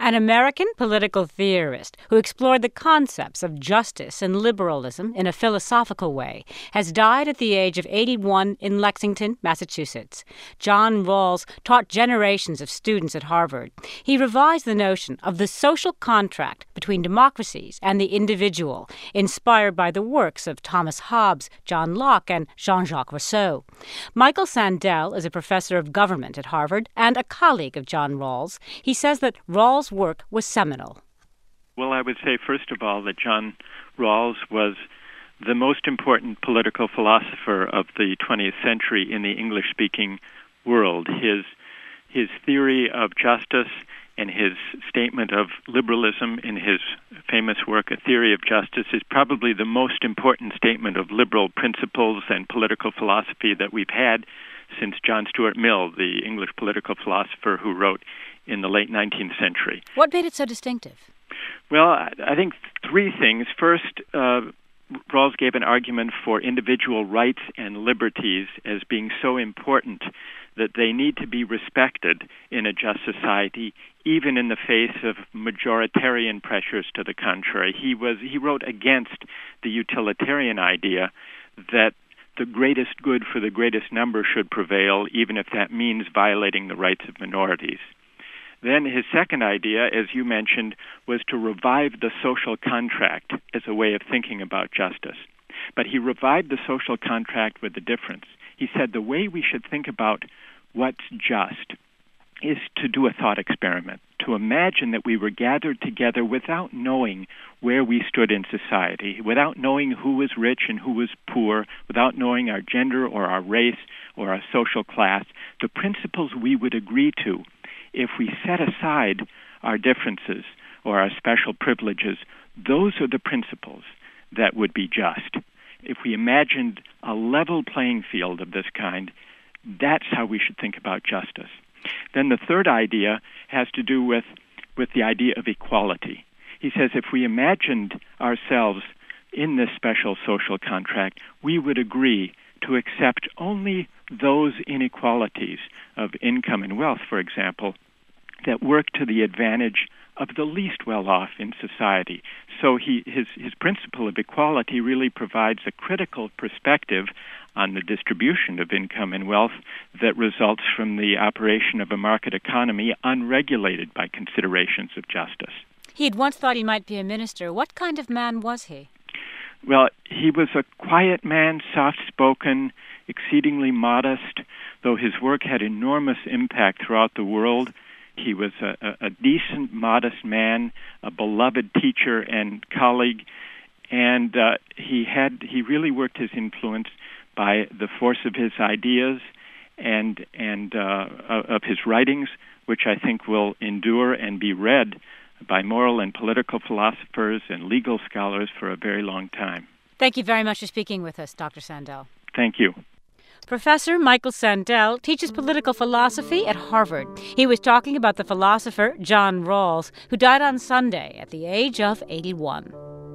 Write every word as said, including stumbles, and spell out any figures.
an American political theorist who explored the concepts of justice and liberalism in a philosophical way, has died at the age of eighty-one in Lexington, Massachusetts. John Rawls taught generations of students at Harvard. He revised the notion of the social contract between democracies and the individual, inspired by the works of Thomas Hobbes, John Locke, and Jean-Jacques Rousseau. Michael Sandel is a professor of government at Harvard and a colleague of John Rawls. He says that Rawls' work was seminal. Well, I would say, first of all, that John Rawls was the most important political philosopher of the twentieth century in the English-speaking world. His, his theory of justice and his statement of liberalism in his famous work, A Theory of Justice, is probably the most important statement of liberal principles and political philosophy that we've had since John Stuart Mill, the English political philosopher who wrote in the late nineteenth century. What made it so distinctive? Well, I think three things. First, uh, Rawls gave an argument for individual rights and liberties as being so important that they need to be respected in a just society, even in the face of majoritarian pressures to the contrary. He was he wrote against the utilitarian idea that the greatest good for the greatest number should prevail, even if that means violating the rights of minorities. Then his second idea, as you mentioned, was to revive the social contract as a way of thinking about justice. But he revived the social contract with a difference. He said the way we should think about what's just is to do a thought experiment, to imagine that we were gathered together without knowing where we stood in society, without knowing who was rich and who was poor, without knowing our gender or our race or our social class. The principles we would agree to, if we set aside our differences or our special privileges, those are the principles that would be just. If we imagined a level playing field of this kind, that's how we should think about justice. Then the third idea has to do with, with the idea of equality. He says if we imagined ourselves in this special social contract, we would agree to accept only those inequalities of income and wealth, for example, that work to the advantage of the least well-off in society. So he, his, his principle of equality really provides a critical perspective on the distribution of income and wealth that results from the operation of a market economy unregulated by considerations of justice. He had once thought he might be a minister. What kind of man was he? Well, he was a quiet man, soft-spoken, exceedingly modest, though his work had enormous impact throughout the world. He was a, a, a decent, modest man, a beloved teacher and colleague, and uh, he had he really worked his influence by the force of his ideas and and uh, of his writings, which I think will endure and be read by moral and political philosophers and legal scholars for a very long time. Thank you very much for speaking with us, Doctor Sandel. Thank you. Professor Michael Sandel teaches political philosophy at Harvard. He was talking about the philosopher John Rawls, who died on Sunday at the age of eighty-one.